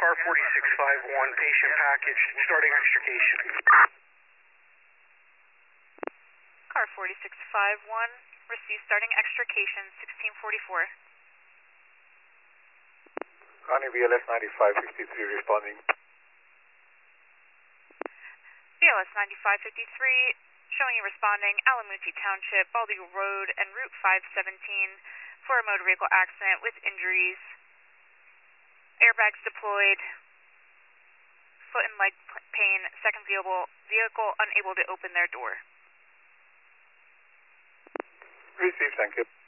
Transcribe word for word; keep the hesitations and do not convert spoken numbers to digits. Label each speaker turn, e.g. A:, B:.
A: car forty-six fifty-one, patient package, starting extrication.
B: Car forty-six fifty-one, receive starting extrication, sixteen forty-four.
C: Connie, V L S ninety-five fifty-three responding.
B: V L S ninety-five fifty-three, showing you responding, Alamuti Township, Baldy Road, and Route five seventeen for a motor vehicle accident with injuries. Airbags deployed, foot and leg pain, second vehicle, vehicle unable to open their door.
C: Receive, thank you.